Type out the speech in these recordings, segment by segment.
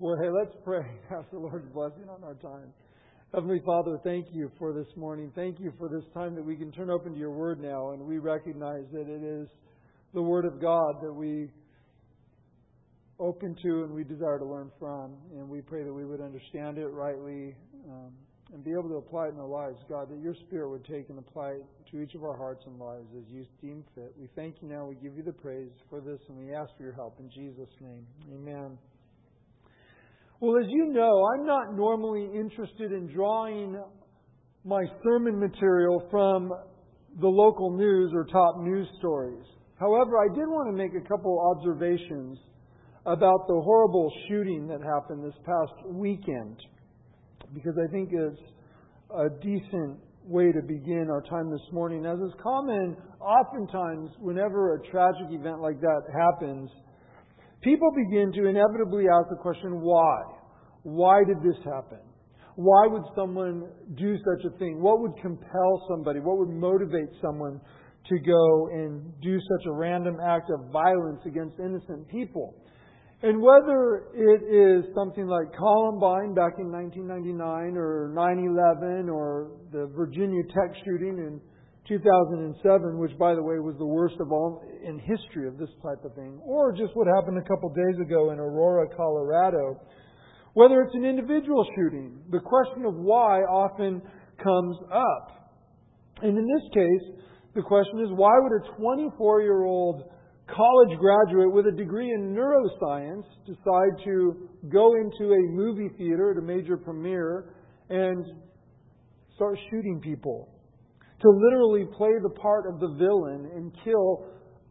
Well, hey, let's pray. Ask the Lord's blessing on our time. Heavenly Father, thank you for this morning. Thank you for this time that we can turn open to your Word now, and we recognize that it is the Word of God that we open to and we desire to learn from. And we pray that we would understand it rightly and be able to apply it in our lives. God, that your Spirit would take and apply it to each of our hearts and lives as you deem fit. We thank you now. We give you the praise for this, and we ask for your help in Jesus' name. Amen. Well, as you know, I'm not normally interested in drawing my sermon material from the local news or top news stories. However, I did want to make a couple observations about the horrible shooting that happened this past weekend, because I think it's a decent way to begin our time this morning. As is common, oftentimes, whenever a tragic event like that happens, people begin to inevitably ask the question, why? Why did this happen? Why would someone do such a thing? What would compel somebody? What would motivate someone to go and do such a random act of violence against innocent people? And whether it is something like Columbine back in 1999 or 9/11 or the Virginia Tech shooting in 2007, which, by the way, was the worst of all in history of this type of thing, or just what happened a couple days ago in Aurora, Colorado, whether it's an individual shooting, the question of why often comes up. And in this case, the question is, why would a 24-year-old college graduate with a degree in neuroscience decide to go into a movie theater at a major premiere and start shooting people? To literally play the part of the villain and kill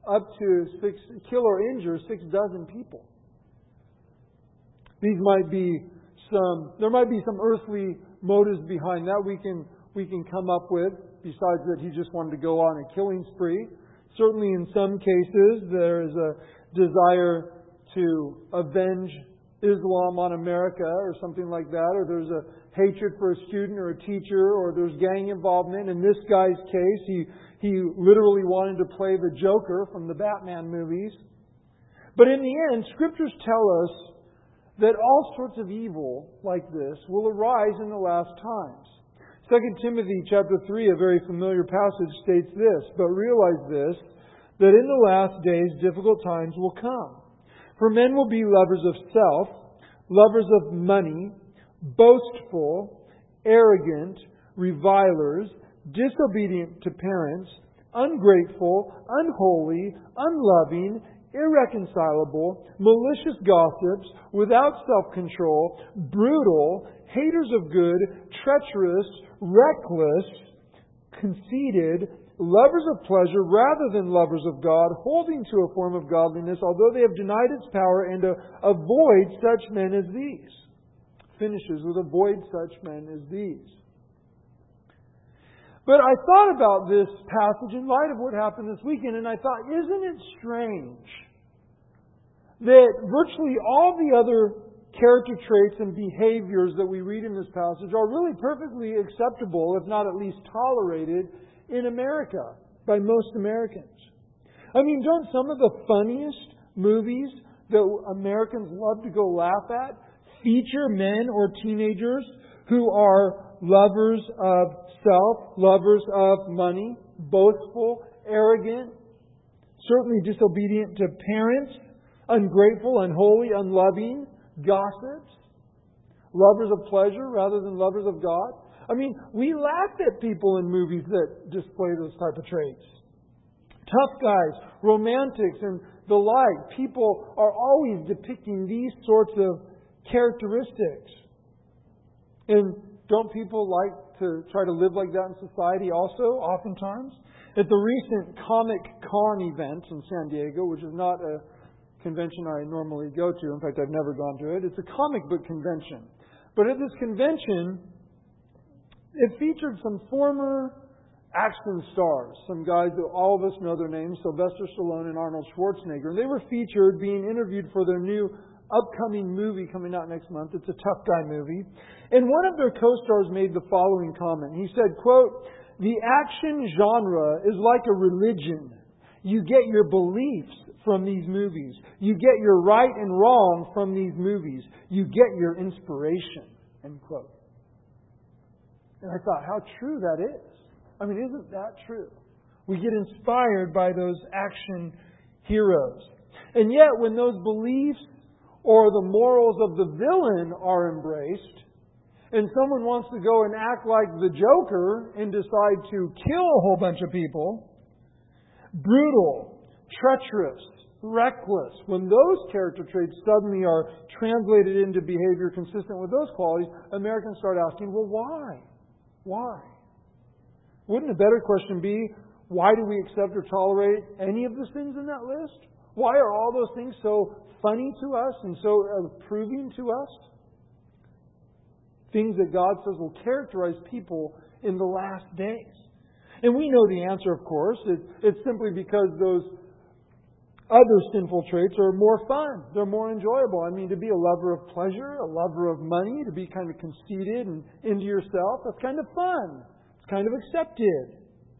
or injure 6 dozen people. There might be some earthly motives behind that we can come up with, besides that he just wanted to go on a killing spree. Certainly in some cases there is a desire to avenge Islam on America or something like that, or there's a hatred for a student or a teacher, or there's gang involvement. In this guy's case, he literally wanted to play the Joker from the Batman movies. But in the end, Scriptures tell us that all sorts of evil like this will arise in the last times. 2 Timothy chapter 3, a very familiar passage, states this, "But realize this, that in the last days difficult times will come. For men will be lovers of self, lovers of money, boastful, arrogant, revilers, disobedient to parents, ungrateful, unholy, unloving, irreconcilable, malicious gossips, without self-control, brutal, haters of good, treacherous, reckless, conceited, lovers of pleasure rather than lovers of God, holding to a form of godliness, although they have denied its power, and to avoid such men as these." Finishes with "avoid such men as these." But I thought about this passage in light of what happened this weekend, and I thought, isn't it strange that virtually all the other character traits and behaviors that we read in this passage are really perfectly acceptable, if not at least tolerated, in America by most Americans? I mean, don't some of the funniest movies that Americans love to go laugh at feature men or teenagers who are lovers of self, lovers of money, boastful, arrogant, certainly disobedient to parents, ungrateful, unholy, unloving, gossips, lovers of pleasure rather than lovers of God? I mean, we laugh at people in movies that display those type of traits. Tough guys, romantics, and the like. People are always depicting these sorts of characteristics. And don't people like to try to live like that in society also, oftentimes? At the recent Comic Con event in San Diego, which is not a convention I normally go to. In fact, I've never gone to it. It's a comic book convention. But at this convention, it featured some former action stars, some guys that all of us know their names, Sylvester Stallone and Arnold Schwarzenegger. And they were featured being interviewed for their new upcoming movie coming out next month. It's a tough guy movie. And one of their co-stars made the following comment. He said, quote, "The action genre is like a religion. You get your beliefs from these movies. You get your right and wrong from these movies. You get your inspiration. End quote. And I thought, how true that is. I mean, isn't that true? We get inspired by those action heroes. And yet, when those beliefs or the morals of the villain are embraced, and someone wants to go and act like the Joker and decide to kill a whole bunch of people, brutal, treacherous, reckless, when those character traits suddenly are translated into behavior consistent with those qualities, Americans start asking, well, why? Why? Wouldn't a better question be, why do we accept or tolerate any of the sins in that list? Why are all those things so funny to us and so approving to us? Things that God says will characterize people in the last days. And we know the answer, of course. It's simply because those other sinful traits are more fun. They're more enjoyable. I mean, to be a lover of pleasure, a lover of money, to be kind of conceited and into yourself, that's kind of fun. It's kind of accepted.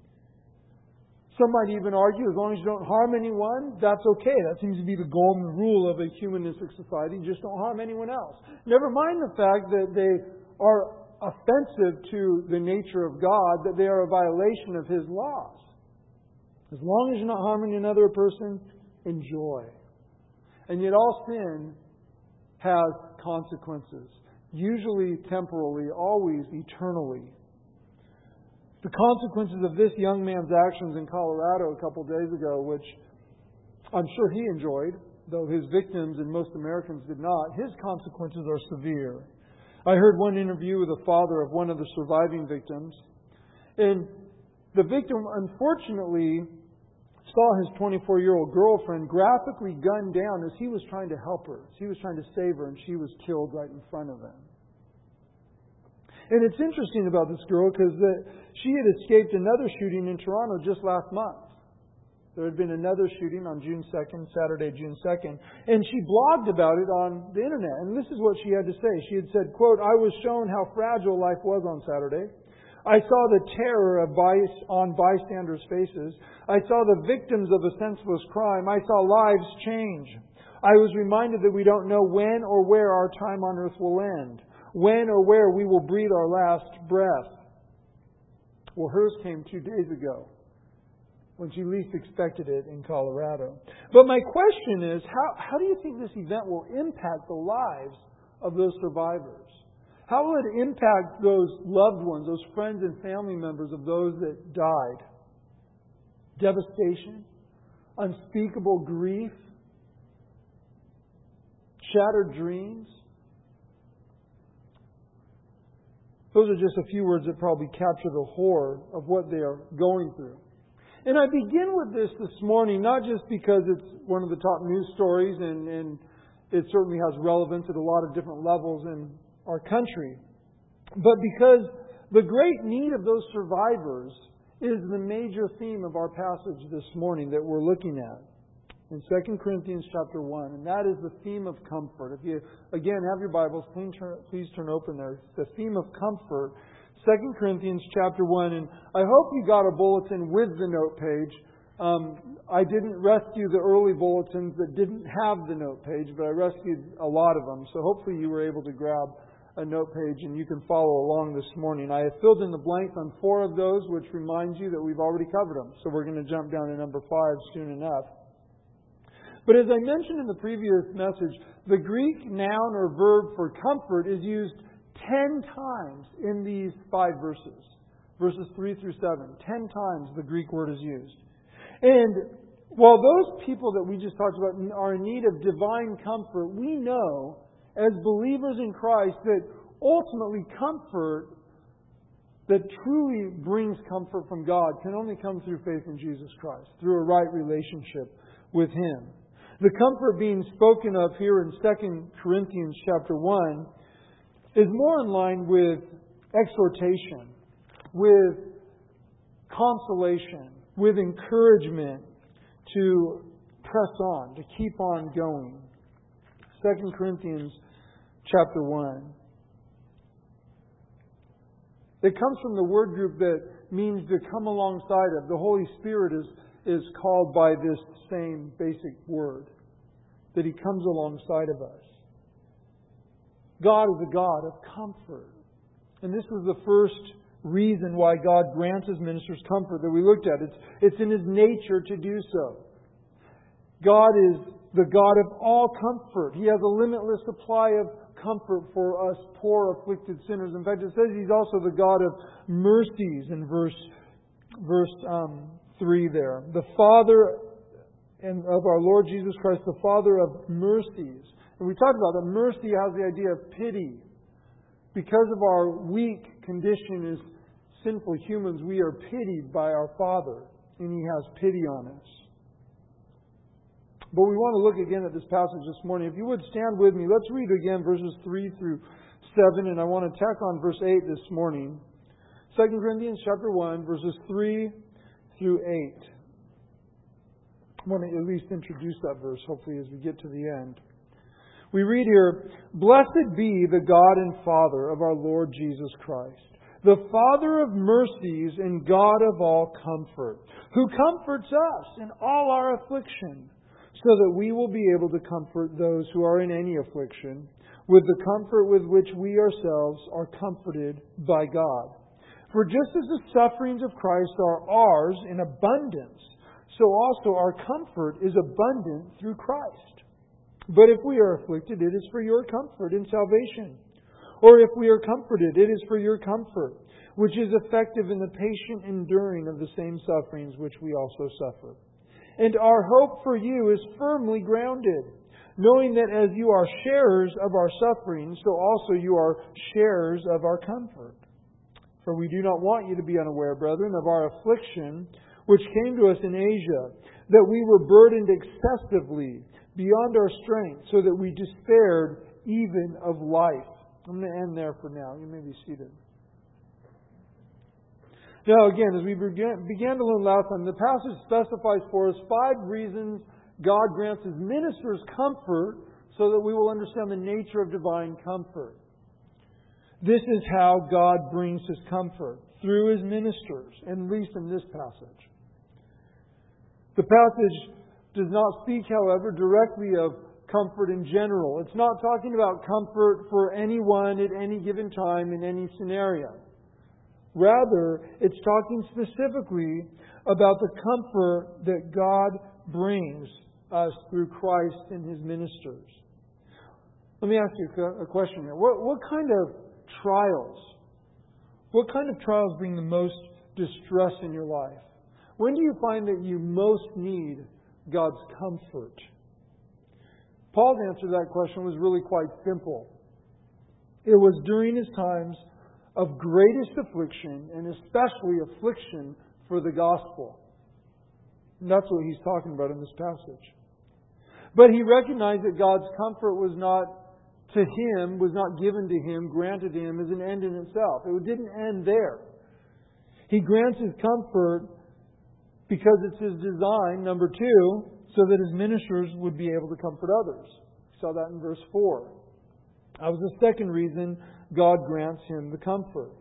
Some might even argue, as long as you don't harm anyone, that's okay. That seems to be the golden rule of a humanistic society. Just don't harm anyone else. Never mind the fact that they are offensive to the nature of God, that they are a violation of His laws. As long as you're not harming another person, enjoy. And yet all sin has consequences. Usually temporally, always eternally. The consequences of this young man's actions in Colorado a couple days ago, which I'm sure he enjoyed, though his victims and most Americans did not, his consequences are severe. I heard one interview with the father of one of the surviving victims, and the victim unfortunately saw his 24-year-old girlfriend graphically gunned down as he was trying to help her. He was trying to save her, and she was killed right in front of him. And it's interesting about this girl because she had escaped another shooting in Toronto just last month. There had been another shooting on June 2nd, Saturday, June 2nd, and she blogged about it on the internet. And this is what she had to say. She had said, quote, "I was shown how fragile life was on Saturday. I saw the terror on bystanders' faces. I saw the victims of a senseless crime. I saw lives change. I was reminded that we don't know when or where our time on earth will end, when or where we will breathe our last breath." Well, hers came 2 days ago, when she least expected it in Colorado. But my question is, how do you think this event will impact the lives of those survivors? How will it impact those loved ones, those friends and family members of those that died? Devastation, unspeakable grief, shattered dreams. Those are just a few words that probably capture the horror of what they are going through. And I begin with this morning, not just because it's one of the top news stories and it certainly has relevance at a lot of different levels in our country, but because the great need of those survivors is the major theme of our passage this morning that we're looking at in 2 Corinthians chapter 1, and that is the theme of comfort. If you, again, have your Bibles, please turn open there. The theme of comfort, 2 Corinthians chapter 1, and I hope you got a bulletin with the note page. I didn't rescue the early bulletins that didn't have the note page, but I rescued a lot of them, so hopefully you were able to grab a note page and you can follow along this morning. I have filled in the blanks on 4 of those, which reminds you that we've already covered them, so we're going to jump down to number 5 soon enough. But as I mentioned in the previous message, the Greek noun or verb for comfort is used 10 times in these 5 verses. Verses 3 through 7. 10 times the Greek word is used. And while those people that we just talked about are in need of divine comfort, we know as believers in Christ that ultimately comfort that truly brings comfort from God can only come through faith in Jesus Christ, through a right relationship with Him. The comfort being spoken of here in 2 Corinthians chapter 1 is more in line with exhortation, with consolation, with encouragement to press on, to keep on going. 2 Corinthians chapter 1. It comes from the word group that means to come alongside of. The Holy Spirit is is called by this same basic word, that He comes alongside of us. God is a God of comfort. And this was the first reason why God grants His ministers comfort that we looked at. It's in His nature to do so. God is the God of all comfort. He has a limitless supply of comfort for us poor, afflicted sinners. In fact, it says He's also the God of mercies in verse 3 there. The Father of our Lord Jesus Christ, the Father of mercies. And we talked about that mercy has the idea of pity. Because of our weak condition as sinful humans, we are pitied by our Father, and He has pity on us. But we want to look again at this passage this morning. If you would stand with me, let's read again verses 3 through 7, and I want to tack on verse 8 this morning. 2 Corinthians chapter 1, verses 3 through 8. I want to at least introduce that verse, hopefully, as we get to the end. We read here, "Blessed be the God and Father of our Lord Jesus Christ, the Father of mercies and God of all comfort, who comforts us in all our affliction, so that we will be able to comfort those who are in any affliction, with the comfort with which we ourselves are comforted by God. For just as the sufferings of Christ are ours in abundance, so also our comfort is abundant through Christ. But if we are afflicted, it is for your comfort and salvation. Or if we are comforted, it is for your comfort, which is effective in the patient enduring of the same sufferings which we also suffer. And our hope for you is firmly grounded, knowing that as you are sharers of our sufferings, so also you are sharers of our comfort. For we do not want you to be unaware, brethren, of our affliction, which came to us in Asia, that we were burdened excessively beyond our strength, so that we despaired even of life." I'm going to end there for now. You may be seated. Now again, as we began to learn last time, the passage specifies for us 5 reasons God grants His ministers comfort, so that we will understand the nature of divine comfort. This is how God brings His comfort, through His ministers, at least in this passage. The passage does not speak, however, directly of comfort in general. It's not talking about comfort for anyone at any given time in any scenario. Rather, it's talking specifically about the comfort that God brings us through Christ and His ministers. Let me ask you a question here. What kind of trials bring the most distress in your life? When do you find that you most need God's comfort? Paul's answer to that question was really quite simple. It was during his times of greatest affliction, and especially affliction for the gospel. And that's what he's talking about in this passage. But he recognized that God's comfort was not given to him, granted to him as an end in itself. It didn't end there. He grants His comfort because it's His design, number 2, so that His ministers would be able to comfort others. We saw that in verse 4. That was the second reason God grants Him the comfort.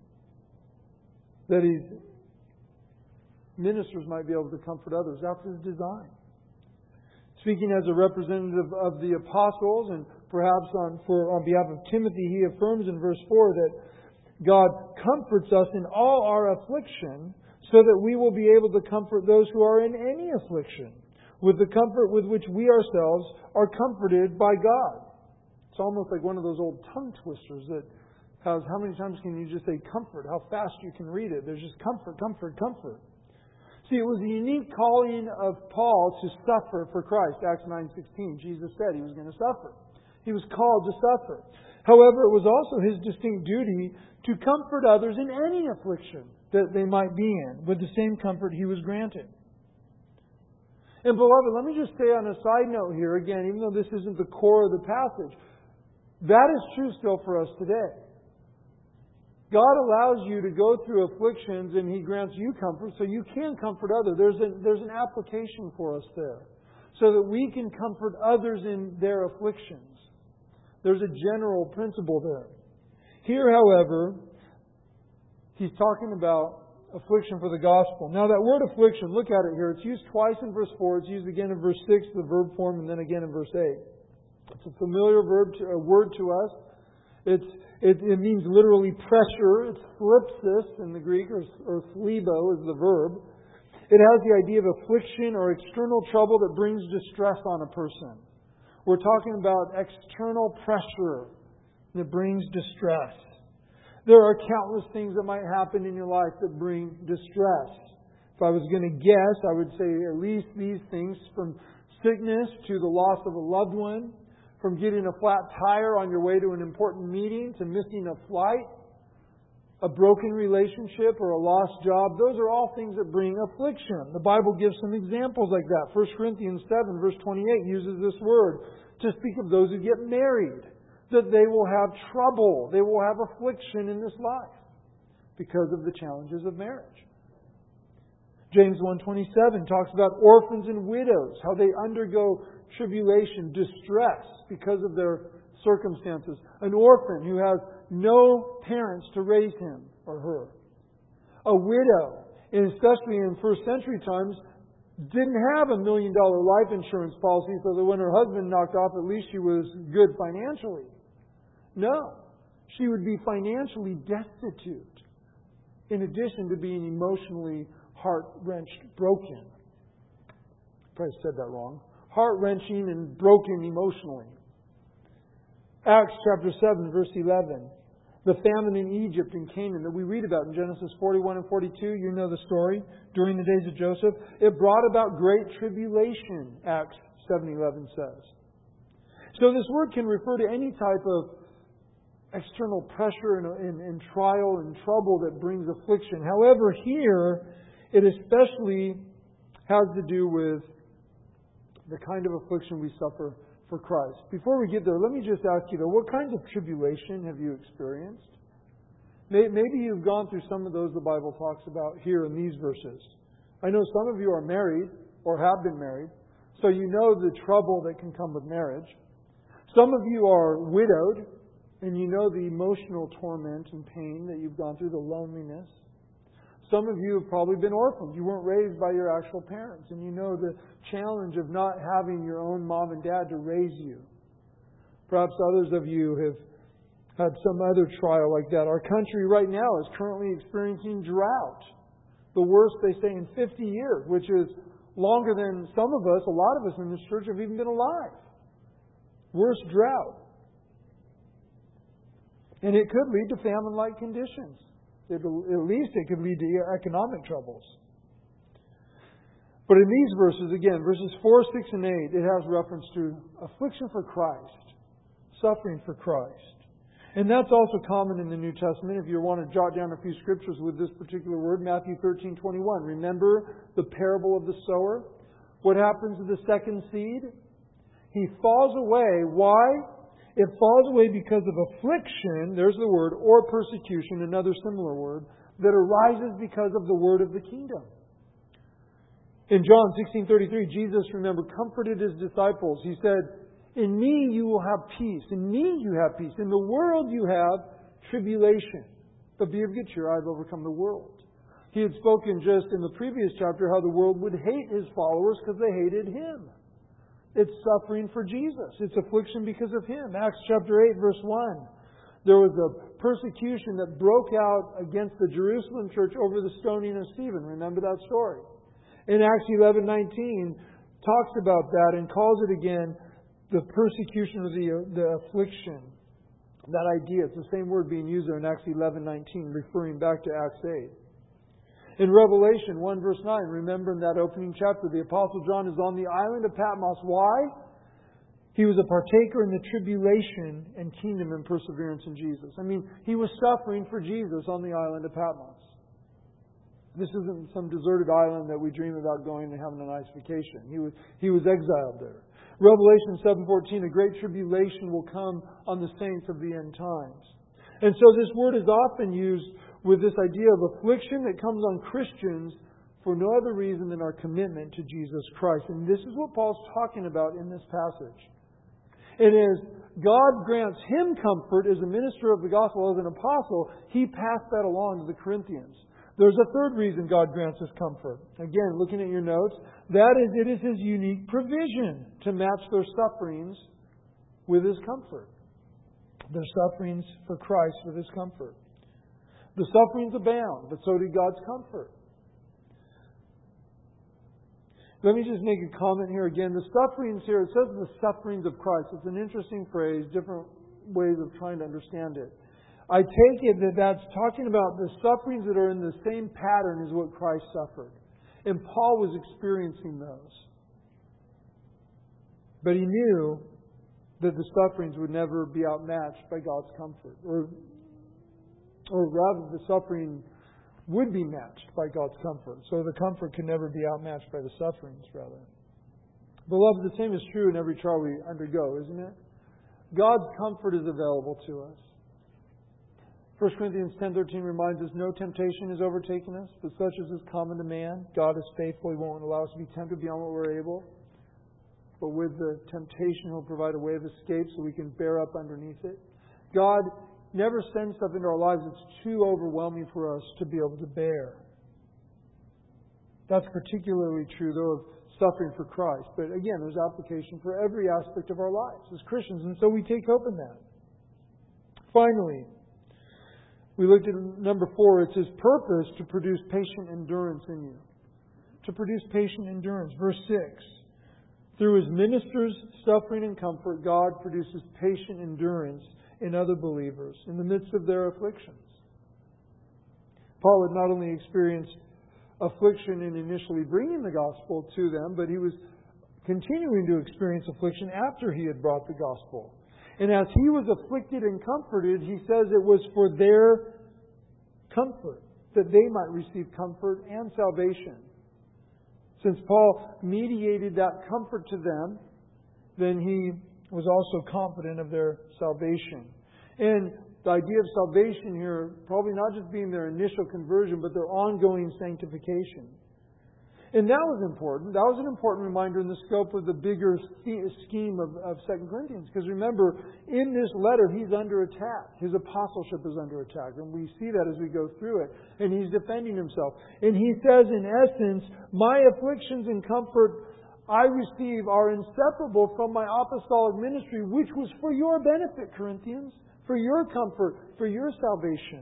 That His ministers might be able to comfort others. That's His design. Speaking as a representative of the apostles, and perhaps on behalf of Timothy, he affirms in verse 4 that God comforts us in all our affliction, so that we will be able to comfort those who are in any affliction, with the comfort with which we ourselves are comforted by God. It's almost like one of those old tongue twisters that has, how many times can you just say comfort? How fast you can read it. There's just comfort, comfort, comfort. See, it was the unique calling of Paul to suffer for Christ. Acts 9:16, Jesus said He was going to suffer. He was called to suffer. However, it was also His distinct duty to comfort others in any affliction that they might be in, with the same comfort He was granted. And beloved, let me just say on a side note here, again, even though this isn't the core of the passage, that is true still for us today. God allows you to go through afflictions and He grants you comfort so you can comfort others. There's an application for us there, so that we can comfort others in their afflictions. There's a general principle there. Here, however, he's talking about Affliction for the gospel. Now that word affliction, look at it here. It's used twice in verse 4. It's used again in verse 6, the verb form, and then again in verse 8. It's a familiar word to us. It means literally pressure. It's thlipsis in the Greek, or thlibo is the verb. It has the idea of affliction or external trouble that brings distress on a person. We're talking about external pressure that brings distress. There are countless things that might happen in your life that bring distress. If I was going to guess, I would say at least these things, from sickness to the loss of a loved one, from getting a flat tire on your way to an important meeting, to missing a flight, a broken relationship, or a lost job. Those are all things that bring affliction. The Bible gives some examples like that. 1 Corinthians 7, verse 28 uses this word to speak of those who get married, that they will have trouble, they will have affliction in this life because of the challenges of marriage. James 1:27 talks about orphans and widows, how they undergo tribulation, distress because of their circumstances. An orphan who has no parents to raise him or her. A widow, and especially in first century times, didn't have $1 million life insurance policy so that when her husband knocked off, at least she was good financially. No. She would be financially destitute, in addition to being emotionally heart-wrenched, broken. Probably said that wrong. Heart-wrenching and broken emotionally. Acts chapter 7, verse 11. The famine in Egypt and Canaan that we read about in Genesis 41 and 42, you know the story, during the days of Joseph. It brought about great tribulation, Acts 7:11 says. So this word can refer to any type of external pressure and trial and trouble that brings affliction. However, here it especially has to do with the kind of affliction we suffer for Christ. Before we get there, let me just ask you though, what kind of tribulation have you experienced? Maybe you've gone through some of those the Bible talks about here in these verses. I know some of you are married or have been married, so you know the trouble that can come with marriage. Some of you are widowed, and you know the emotional torment and pain that you've gone through, the loneliness. Some of you have probably been orphans. You weren't raised by your actual parents, and you know the challenge of not having your own mom and dad to raise you. Perhaps others of you have had some other trial like that. Our country right now is currently experiencing drought. The worst, they say, in 50 years, which is longer than some of us, a lot of us in this church have even been alive. Worst drought. And it could lead to famine-like conditions. At least it could lead to economic troubles. But in these verses, again, verses 4, 6, and 8, it has reference to affliction for Christ, suffering for Christ. And that's also common in the New Testament. If you want to jot down a few scriptures with this particular word, Matthew 13:21. Remember the parable of the sower? What happens to the second seed? He falls away. Why? It falls away because of affliction, there's the word, or persecution, another similar word, that arises because of the word of the kingdom. In John 16:33, Jesus, remember, comforted His disciples. He said, "In me you will have peace. In me you have peace. In the world you have tribulation. But be of good cheer, I have overcome the world." He had spoken just in the previous chapter how the world would hate His followers because they hated Him. It's suffering for Jesus. It's affliction because of Him. Acts chapter 8, verse 1. There was a persecution that broke out against the Jerusalem church over the stoning of Stephen. Remember that story? In Acts 11:19, talks about that and calls it again the persecution or the affliction. That idea, it's the same word being used there in Acts 11:19, referring back to Acts 8. In Revelation 1 verse 9, remember in that opening chapter, the Apostle John is on the island of Patmos. Why? He was a partaker in the tribulation and kingdom and perseverance in Jesus. I mean, he was suffering for Jesus on the island of Patmos. This isn't some deserted island that we dream about going and having a nice vacation. He was exiled there. Revelation 7:14, a great tribulation will come on the saints of the end times. And so this word is often used with this idea of affliction that comes on Christians for no other reason than our commitment to Jesus Christ. And this is what Paul's talking about in this passage. And as God grants him comfort as a minister of the gospel, as an apostle, he passed that along to the Corinthians. There's a third reason God grants us comfort. Again, looking at your notes, that is, it is His unique provision to match their sufferings with His comfort. Their sufferings for Christ with His comfort. The sufferings abound, but so did God's comfort. Let me just make a comment here again. The sufferings here, it says the sufferings of Christ. It's an interesting phrase, different ways of trying to understand it. I take it that that's talking about the sufferings that are in the same pattern as what Christ suffered. And Paul was experiencing those. But he knew that the sufferings would never be outmatched by God's comfort. Or rather, the suffering would be matched by God's comfort. So the comfort can never be outmatched by the sufferings, rather. Beloved, the same is true in every trial we undergo, isn't it? God's comfort is available to us. 1 Corinthians 10:13 reminds us, no temptation has overtaken us, but such as is common to man. God is faithful. He won't allow us to be tempted beyond what we're able. But with the temptation, He'll provide a way of escape so we can bear up underneath it. God never sends stuff into our lives that's too overwhelming for us to be able to bear. That's particularly true, though, of suffering for Christ. But again, there's application for every aspect of our lives as Christians, and so we take hope in that. Finally, we looked at number 4. It's His purpose to produce patient endurance in you. To produce patient endurance. Verse 6. Through His ministers' suffering and comfort, God produces patient endurance in other believers in the midst of their afflictions. Paul had not only experienced affliction in initially bringing the gospel to them, but he was continuing to experience affliction after he had brought the gospel. And as he was afflicted and comforted, he says it was for their comfort, that they might receive comfort and salvation. Since Paul mediated that comfort to them, then he was also confident of their salvation. And the idea of salvation here, probably not just being their initial conversion, but their ongoing sanctification. And that was important. That was an important reminder in the scope of the bigger scheme of 2 Corinthians. Because remember, in this letter, he's under attack. His apostleship is under attack. And we see that as we go through it. And he's defending himself. And he says, in essence, my afflictions and comfort I receive are inseparable from my apostolic ministry, which was for your benefit, Corinthians, for your comfort, for your salvation.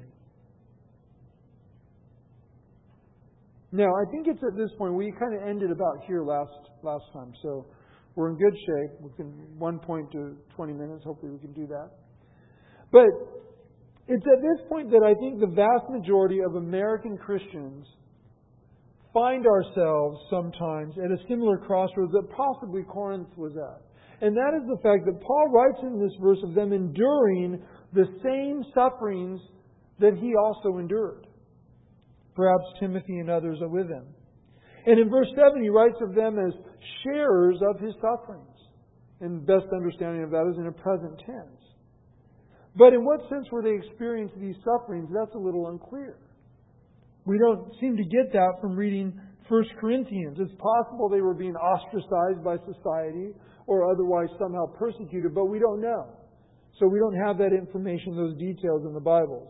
Now, I think it's at this point, we kind of ended about here last time, so we're in good shape. We can 1 point to 20 minutes. Hopefully we can do that. But it's at this point that I think the vast majority of American Christians find ourselves sometimes at a similar crossroads that possibly Corinth was at. And that is the fact that Paul writes in this verse of them enduring the same sufferings that he also endured. Perhaps Timothy and others are with him. And in verse 7, he writes of them as sharers of his sufferings. And the best understanding of that is in a present tense. But in what sense were they experiencing these sufferings? That's a little unclear. We don't seem to get that from reading 1 Corinthians. It's possible they were being ostracized by society or otherwise somehow persecuted, but we don't know. So we don't have that information, those details in the Bibles.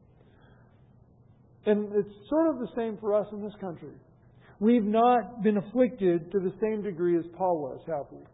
And it's sort of the same for us in this country. We've not been afflicted to the same degree as Paul was, have we?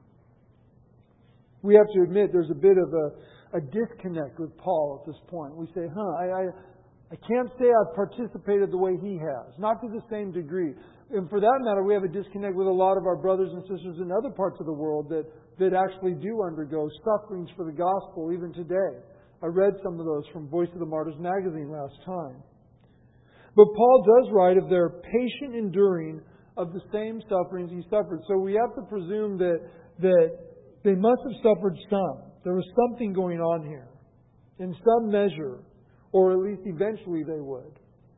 We have to admit there's a bit of a disconnect with Paul at this point. We say, I can't say I've participated the way he has. Not to the same degree. And for that matter, we have a disconnect with a lot of our brothers and sisters in other parts of the world that actually do undergo sufferings for the gospel even today. I read some of those from Voice of the Martyrs magazine last time. But Paul does write of their patient enduring of the same sufferings he suffered. So we have to presume that they must have suffered some. There was something going on here. In some measure. Or at least eventually they would.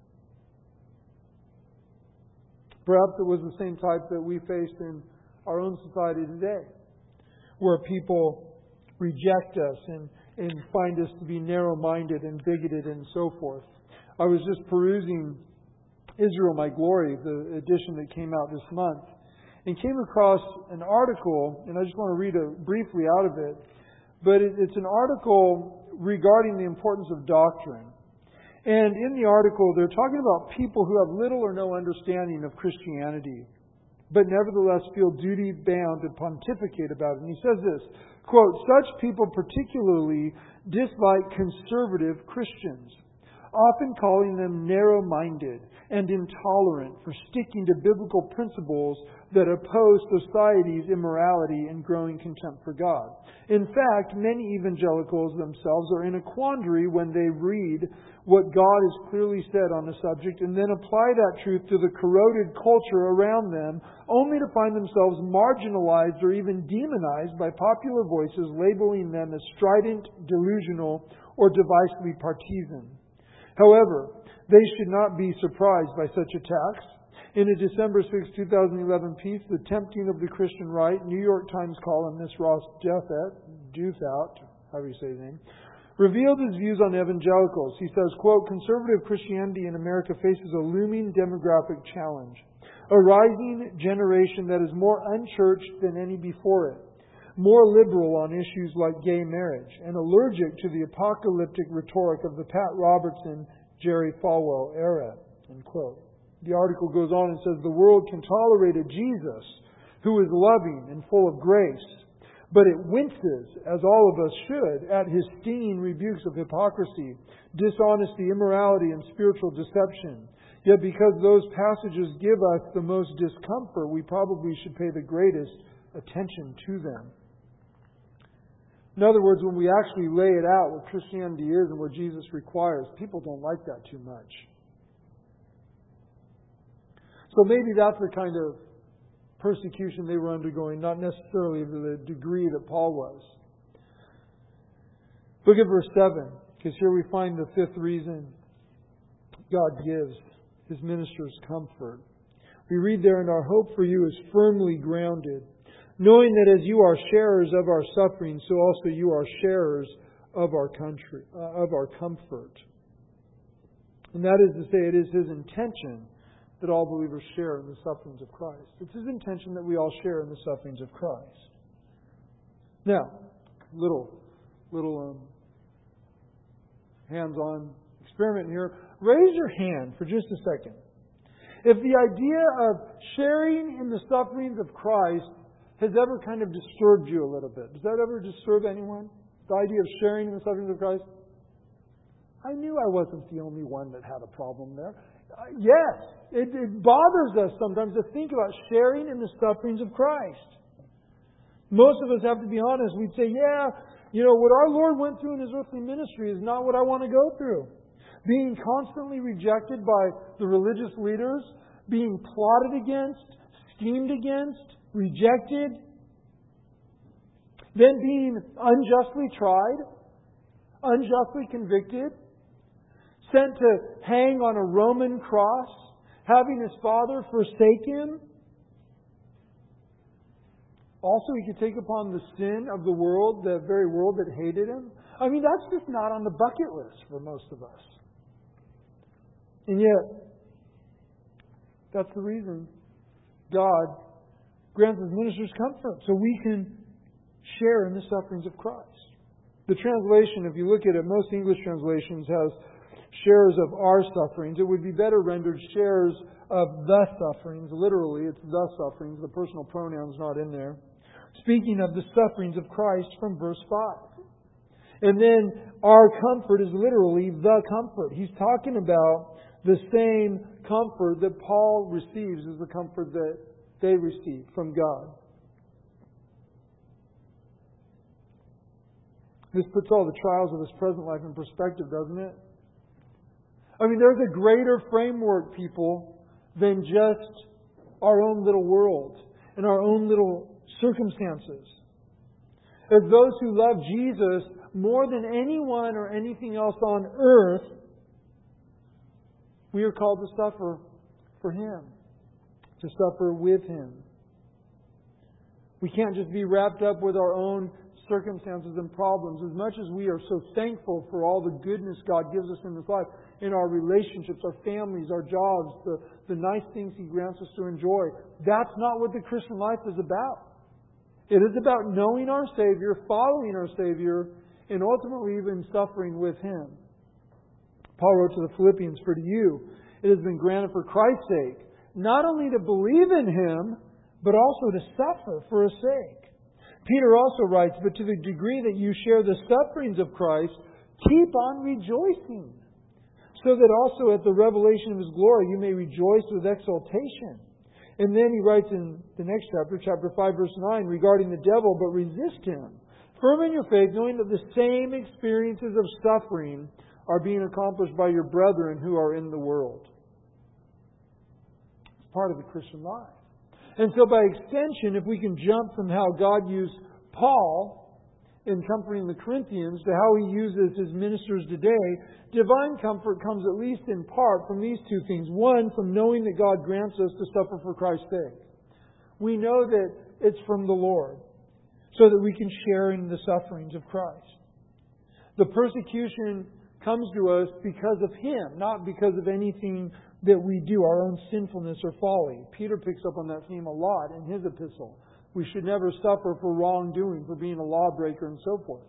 Perhaps it was the same type that we faced in our own society today. Where people reject us and find us to be narrow-minded and bigoted and so forth. I was just perusing Israel My Glory, the edition that came out this month, and came across an article, and I just want to read briefly out of it, but it's an article regarding the importance of doctrine. And in the article, they're talking about people who have little or no understanding of Christianity, but nevertheless feel duty-bound to pontificate about it. And he says this, quote, "Such people particularly dislike conservative Christians, often calling them narrow-minded and intolerant for sticking to biblical principles that oppose society's immorality and growing contempt for God. In fact, many evangelicals themselves are in a quandary when they read what God has clearly said on the subject and then apply that truth to the corroded culture around them, only to find themselves marginalized or even demonized by popular voices labeling them as strident, delusional, or divisively partisan. However, they should not be surprised by such attacks. In a December 6, 2011 piece, The Tempting of the Christian Right, New York Times columnist Ross Douthat, however you say his name, revealed his views on evangelicals. He says, quote, "Conservative Christianity in America faces a looming demographic challenge. A rising generation that is more unchurched than any before it, more liberal on issues like gay marriage, and allergic to the apocalyptic rhetoric of the Pat Robertson, Jerry Falwell era." End quote. The article goes on and says, "The world can tolerate a Jesus who is loving and full of grace, but it winces, as all of us should, at his stinging rebukes of hypocrisy, dishonesty, immorality, and spiritual deception. Yet because those passages give us the most discomfort, we probably should pay the greatest attention to them." In other words, when we actually lay it out what Christianity is and what Jesus requires, people don't like that too much. So maybe that's the kind of persecution they were undergoing, not necessarily to the degree that Paul was. Look at verse 7, because here we find the fifth reason God gives His ministers comfort. We read there, "And our hope for you is firmly grounded, knowing that as you are sharers of our suffering, so also you are sharers of our country, of our comfort." And that is to say, it is His intention that all believers share in the sufferings of Christ. It's His intention that we all share in the sufferings of Christ. Now, little hands-on experiment here. Raise your hand for just a second. If the idea of sharing in the sufferings of Christ has ever kind of disturbed you a little bit. Does that ever disturb anyone? The idea of sharing in the sufferings of Christ? I knew I wasn't the only one that had a problem there. Yes, it bothers us sometimes to think about sharing in the sufferings of Christ. Most of us have to be honest. We'd say, what our Lord went through in His earthly ministry is not what I want to go through. Being constantly rejected by the religious leaders, being plotted against, schemed against, rejected, then being unjustly tried, unjustly convicted, sent to hang on a Roman cross, having his father forsake him. Also, he could take upon the sin of the world, the very world that hated him. I mean, that's just not on the bucket list for most of us. And yet, that's the reason God grants His ministers comfort, so we can share in the sufferings of Christ. The translation, if you look at it, most English translations has sharers of our sufferings. It would be better rendered sharers of the sufferings. Literally, it's the sufferings. The personal pronoun's not in there. Speaking of the sufferings of Christ from verse 5. And then our comfort is literally the comfort. He's talking about the same comfort that Paul receives as the comfort that they receive from God. This puts all the trials of this present life in perspective, doesn't it? I mean, there's a greater framework, people, than just our own little world and our own little circumstances. As those who love Jesus more than anyone or anything else on earth, we are called to suffer for Him, to suffer with Him. We can't just be wrapped up with our own circumstances and problems. As much as we are so thankful for all the goodness God gives us in this life, in our relationships, our families, our jobs, the nice things He grants us to enjoy, that's not what the Christian life is about. It is about knowing our Savior, following our Savior, and ultimately even suffering with Him. Paul wrote to the Philippians, "For to you it has been granted for Christ's sake, not only to believe in Him, but also to suffer for His sake." Peter also writes, "But to the degree that you share the sufferings of Christ, keep on rejoicing, so that also at the revelation of His glory you may rejoice with exultation." And then he writes in the next chapter, chapter 5, verse 9, regarding the devil, "But resist him, firm in your faith, knowing that the same experiences of suffering are being accomplished by your brethren who are in the world." It's part of the Christian life. And so by extension, if we can jump from how God used Paul in comforting the Corinthians to how He uses His ministers today, divine comfort comes at least in part from these two things. One, from knowing that God grants us to suffer for Christ's sake. We know that it's from the Lord, so that we can share in the sufferings of Christ. The persecution comes to us because of Him, not because of anything that we do, our own sinfulness or folly. Peter picks up on that theme a lot in his epistle. We should never suffer for wrongdoing, for being a lawbreaker, and so forth.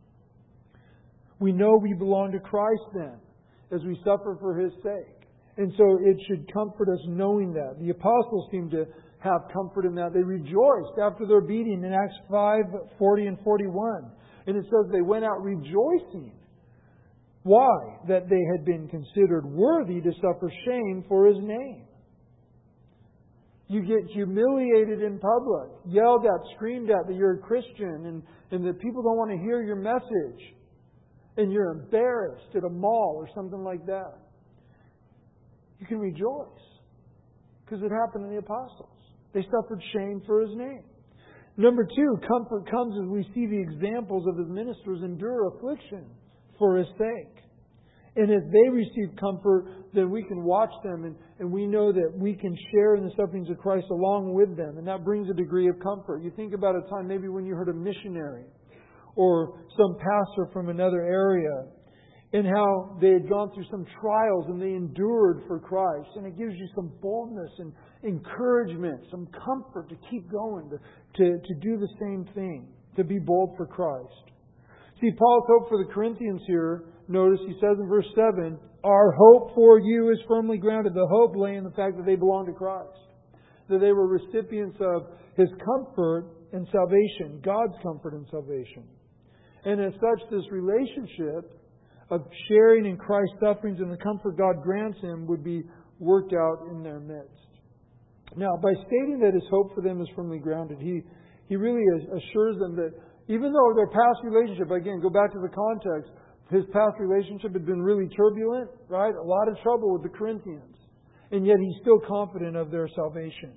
We know we belong to Christ then, as we suffer for His sake. And so it should comfort us knowing that. The apostles seem to have comfort in that. They rejoiced after their beating in Acts 5:40 and 41. And it says they went out rejoicing. Why? That they had been considered worthy to suffer shame for His name. You get humiliated in public, yelled at, screamed at that you're a Christian and that people don't want to hear your message. And you're embarrassed at a mall or something like that. You can rejoice because it happened to the apostles. They suffered shame for His name. Number two, comfort comes as we see the examples of His ministers endure affliction for His sake. And as they receive comfort, then we can watch them and we know that we can share in the sufferings of Christ along with them. And that brings a degree of comfort. You think about a time maybe when you heard a missionary or some pastor from another area and how they had gone through some trials and they endured for Christ. And it gives you some boldness and encouragement, some comfort to keep going, to do the same thing, to be bold for Christ. See, Paul's hope for the Corinthians here, notice he says in verse 7, "Our hope for you is firmly grounded." The hope lay in the fact that they belong to Christ. That they were recipients of His comfort and salvation, God's comfort and salvation. And as such, this relationship of sharing in Christ's sufferings and the comfort God grants Him would be worked out in their midst. Now, by stating that His hope for them is firmly grounded, He really assures them that even though their past relationship, again, go back to the context, his past relationship had been really turbulent, right? A lot of trouble with the Corinthians. And yet he's still confident of their salvation.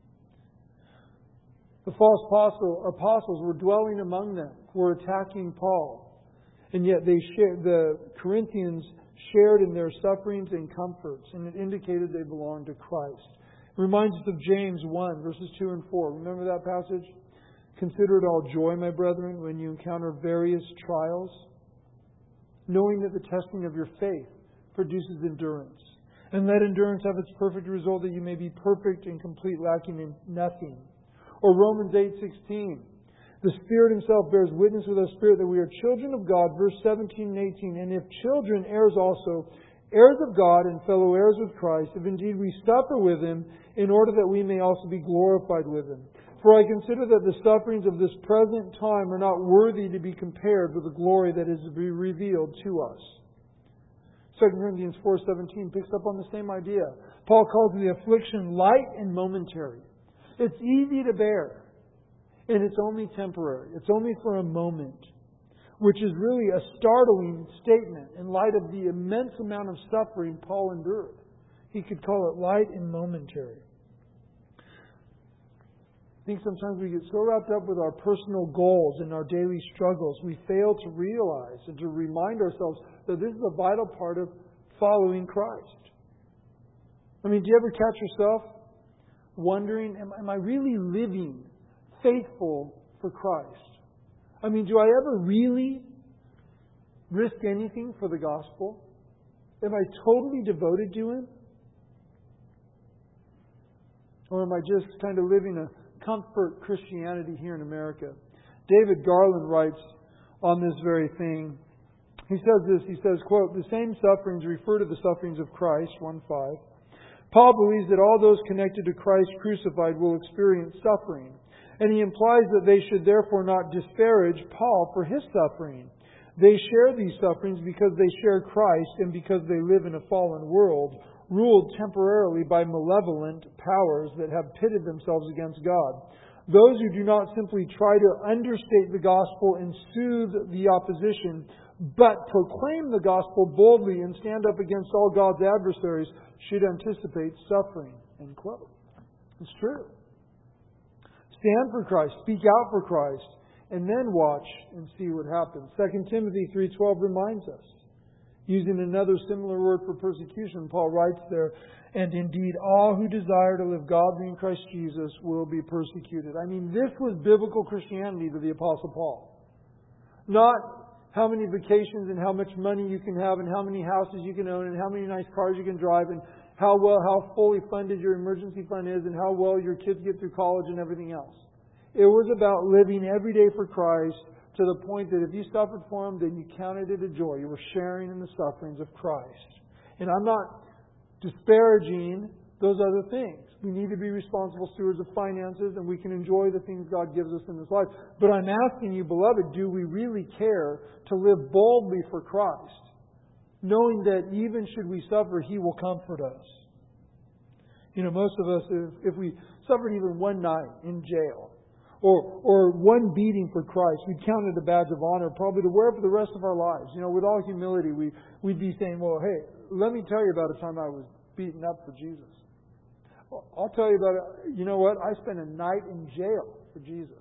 The false apostles were dwelling among them, were attacking Paul. And yet the Corinthians shared in their sufferings and comforts. And it indicated they belonged to Christ. It reminds us of James 1, verses 2 and 4. Remember that passage? "Consider it all joy, my brethren, when you encounter various trials, knowing that the testing of your faith produces endurance. And let endurance have its perfect result, that you may be perfect and complete, lacking in nothing." Or Romans 8:16. "The Spirit Himself bears witness with our spirit that we are children of God." Verse 17 and 18. "And if children, heirs also, heirs of God and fellow heirs with Christ, if indeed we suffer with Him, in order that we may also be glorified with Him. For I consider that the sufferings of this present time are not worthy to be compared with the glory that is to be revealed to us." 2 Corinthians 4:17 picks up on the same idea. Paul calls the affliction light and momentary. It's easy to bear, and it's only temporary. It's only for a moment, which is really a startling statement in light of the immense amount of suffering Paul endured. He could call it light and momentary. I think sometimes we get so wrapped up with our personal goals and our daily struggles, we fail to realize and to remind ourselves that this is a vital part of following Christ. I mean, do you ever catch yourself wondering, am I really living faithful for Christ? I mean, do I ever really risk anything for the gospel? Am I totally devoted to Him? Or am I just kind of living a comfort Christianity here in America? David Garland writes on this very thing. He says this, he says, quote, "The same sufferings refer to the sufferings of Christ," 1:5. Paul believes that all those connected to Christ crucified will experience suffering. And he implies that they should therefore not disparage Paul for his suffering. They share these sufferings because they share Christ and because they live in a fallen world, ruled temporarily by malevolent powers that have pitted themselves against God. Those who do not simply try to understate the gospel and soothe the opposition, but proclaim the gospel boldly and stand up against all God's adversaries should anticipate suffering. End quote. It's true. Stand for Christ, speak out for Christ, and then watch and see what happens. 2 Timothy 3:12 reminds us. Using another similar word for persecution, Paul writes there, "And indeed all who desire to live godly in Christ Jesus will be persecuted." I mean, this was biblical Christianity to the Apostle Paul. Not how many vacations and how much money you can have and how many houses you can own and how many nice cars you can drive and how fully funded your emergency fund is and how well your kids get through college and everything else. It was about living every day for Christ to the point that if you suffered for Him, then you counted it a joy. You were sharing in the sufferings of Christ. And I'm not disparaging those other things. We need to be responsible stewards of finances and we can enjoy the things God gives us in this life. But I'm asking you, beloved, do we really care to live boldly for Christ? Knowing that even should we suffer, He will comfort us. You know, most of us, if we suffered even one night in jail, or one beating for Christ, we'd count it a badge of honor, probably to wear for the rest of our lives. You know, with all humility, we'd be saying, well, hey, let me tell you about a time I was beaten up for Jesus. I'll tell you about it. You know what? I spent a night in jail for Jesus.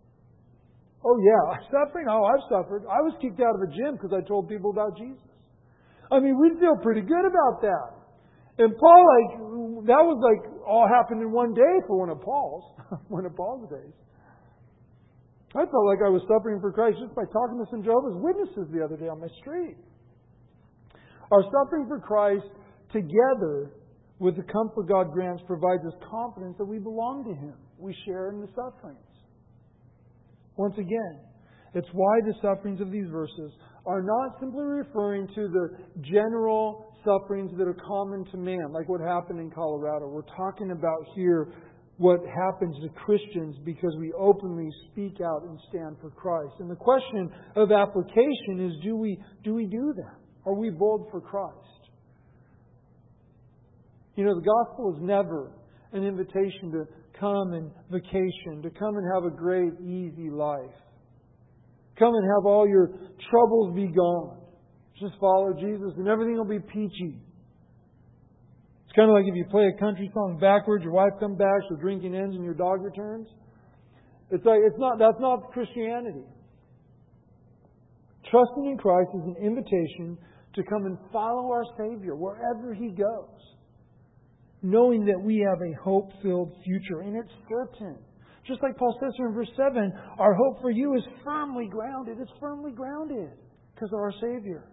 Oh, yeah, suffering? Oh, I've suffered. I was kicked out of a gym because I told people about Jesus. I mean, we'd feel pretty good about that. And Paul, that was all happened in one day for one of Paul's days. I felt like I was suffering for Christ just by talking to some Jehovah's Witnesses the other day on my street. Our suffering for Christ, together with the comfort God grants, provides us confidence that we belong to Him. We share in the sufferings. Once again, it's why the sufferings of these verses are not simply referring to the general sufferings that are common to man, like what happened in Colorado. We're talking about here what happens to Christians because we openly speak out and stand for Christ. And the question of application is, do we do that? Are we bold for Christ? You know, the gospel is never an invitation to come and vacation, to come and have a great, easy life. Come and have all your troubles be gone. Just follow Jesus and everything will be peachy. It's kind of like if you play a country song backwards, your wife comes back, so drinking ends and your dog returns. That's not Christianity. Trusting in Christ is an invitation to come and follow our Savior wherever He goes. Knowing that we have a hope-filled future, and it's certain. Just like Paul says here in verse 7, our hope for you is firmly grounded. It's firmly grounded because of our Savior.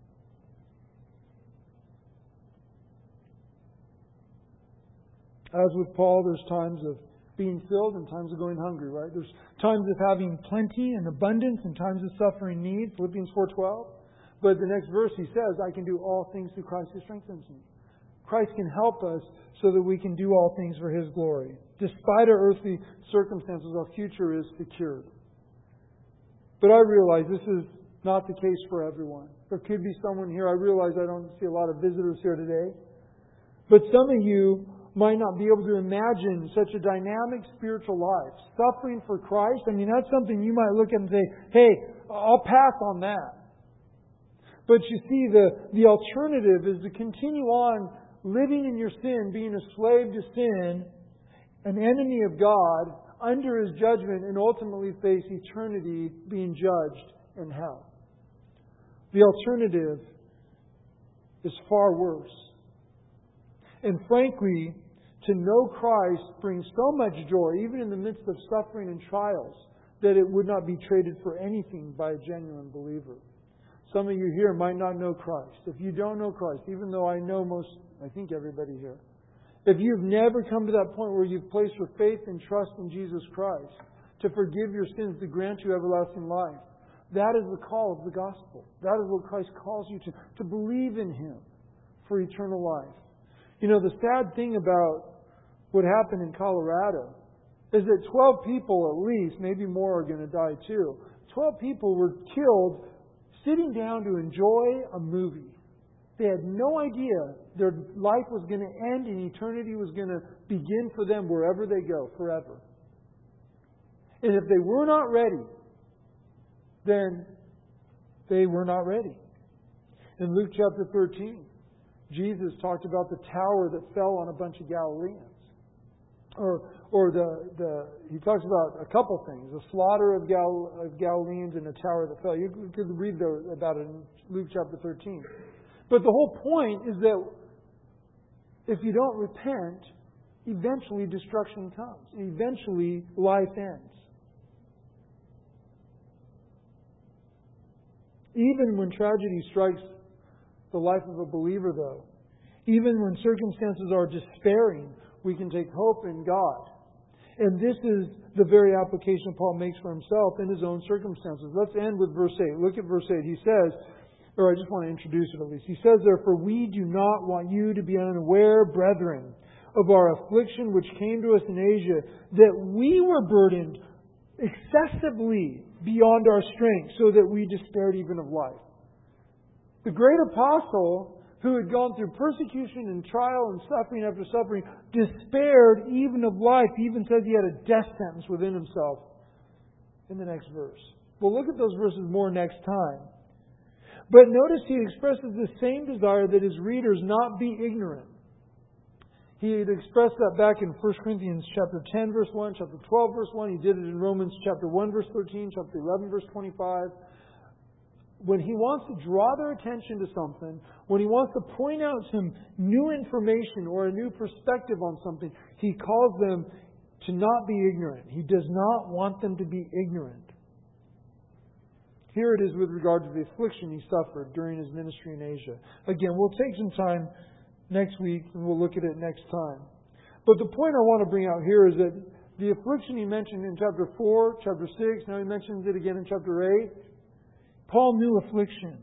As with Paul, there's times of being filled and times of going hungry, right? There's times of having plenty and abundance and times of suffering need, Philippians 4:12. But the next verse he says, I can do all things through Christ who strengthens me. Christ can help us so that we can do all things for His glory. Despite our earthly circumstances, our future is secured. But I realize this is not the case for everyone. There could be someone here. I realize I don't see a lot of visitors here today. But some of you might not be able to imagine such a dynamic spiritual life. Suffering for Christ, I mean, that's something you might look at and say, hey, I'll pass on that. But you see, the alternative is to continue on living in your sin, being a slave to sin, an enemy of God, under His judgment, and ultimately face eternity being judged in hell. The alternative is far worse. And frankly, to know Christ brings so much joy, even in the midst of suffering and trials, that it would not be traded for anything by a genuine believer. Some of you here might not know Christ. If you don't know Christ, even though I think everybody here, if you've never come to that point where you've placed your faith and trust in Jesus Christ to forgive your sins, to grant you everlasting life, That is the call of the gospel. That is what Christ calls you to believe in Him for eternal life. You know, the sad thing about what happened in Colorado is that 12 people at least, maybe more, are going to die too. 12 people were killed sitting down to enjoy a movie. They had no idea their life was going to end and eternity was going to begin for them wherever they go, forever. And if they were not ready, then they were not ready. In Luke chapter 13, Jesus talked about the tower that fell on a bunch of Galileans. He talks about a couple things: the slaughter of Galileans and a tower that fell. You could read about it in Luke chapter 13. But the whole point is that if you don't repent, eventually destruction comes. Eventually life ends. Even when tragedy strikes the life of a believer, though, even when circumstances are despairing, we can take hope in God. And this is the very application Paul makes for himself in his own circumstances. Let's end with verse 8. Look at verse 8. He says, or I just want to introduce it at least. He says, "Therefore we do not want you to be unaware, brethren, of our affliction which came to us in Asia, that we were burdened excessively beyond our strength, so that we despaired even of life." The great apostle, who had gone through persecution and trial and suffering after suffering, despaired even of life. He even says he had a death sentence within himself in the next verse. We'll look at those verses more next time. But notice he expresses the same desire that his readers not be ignorant. He had expressed that back in 1 Corinthians chapter 10, verse 1, chapter 12, verse 1. He did it in Romans chapter 1, verse 13, chapter 11, verse 25. When he wants to draw their attention to something, when he wants to point out some new information or a new perspective on something, he calls them to not be ignorant. He does not want them to be ignorant. Here it is with regard to the affliction he suffered during his ministry in Asia. Again, we'll take some time next week and we'll look at it next time. But the point I want to bring out here is that the affliction he mentioned in chapter 4, chapter 6, now he mentions it again in chapter 8. Paul knew affliction.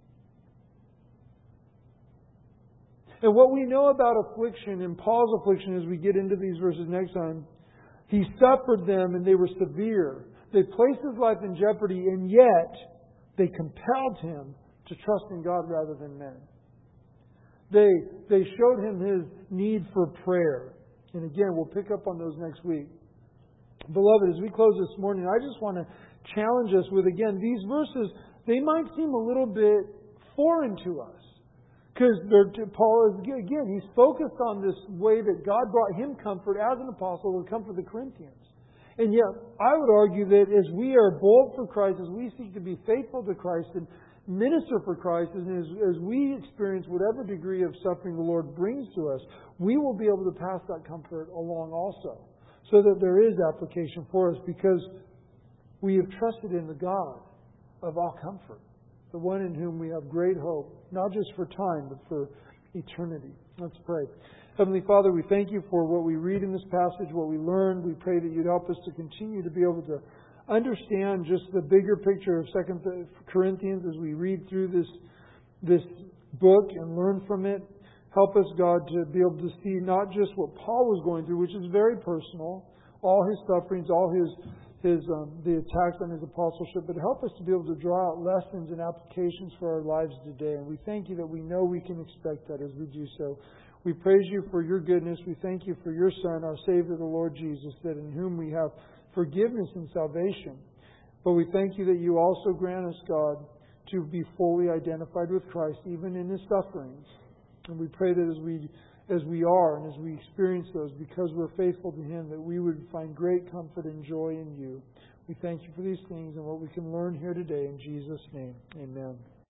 And what we know about affliction and Paul's affliction as we get into these verses next time, he suffered them and they were severe. They placed his life in jeopardy, and yet they compelled him to trust in God rather than men. They showed him his need for prayer. And again, we'll pick up on those next week. Beloved, as we close this morning, I just want to challenge us with, again, these verses. They might seem a little bit foreign to us. Because Paul is, again, he's focused on this way that God brought him comfort as an apostle to comfort the Corinthians. And yet, I would argue that as we are bold for Christ, as we seek to be faithful to Christ and minister for Christ, and as we experience whatever degree of suffering the Lord brings to us, we will be able to pass that comfort along also. So that there is application for us, because we have trusted in the God of all comfort, the one in whom we have great hope, not just for time, but for eternity. Let's pray. Heavenly Father, we thank you for what we read in this passage, what we learned. We pray that you'd help us to continue to be able to understand just the bigger picture of 2 Corinthians as we read through this book and learn from it. Help us, God, to be able to see not just what Paul was going through, which is very personal, all his sufferings, all the attacks on his apostleship, but help us to be able to draw out lessons and applications for our lives today. And we thank you that we know we can expect that as we do so. We praise you for your goodness. We thank you for your Son, our Savior, the Lord Jesus, that in whom we have forgiveness and salvation. But we thank you that you also grant us, God, to be fully identified with Christ, even in his sufferings. And we pray that as we are and as we experience those, because we're faithful to him, that we would find great comfort and joy in you. We thank you for these things and what we can learn here today. In Jesus' name, amen.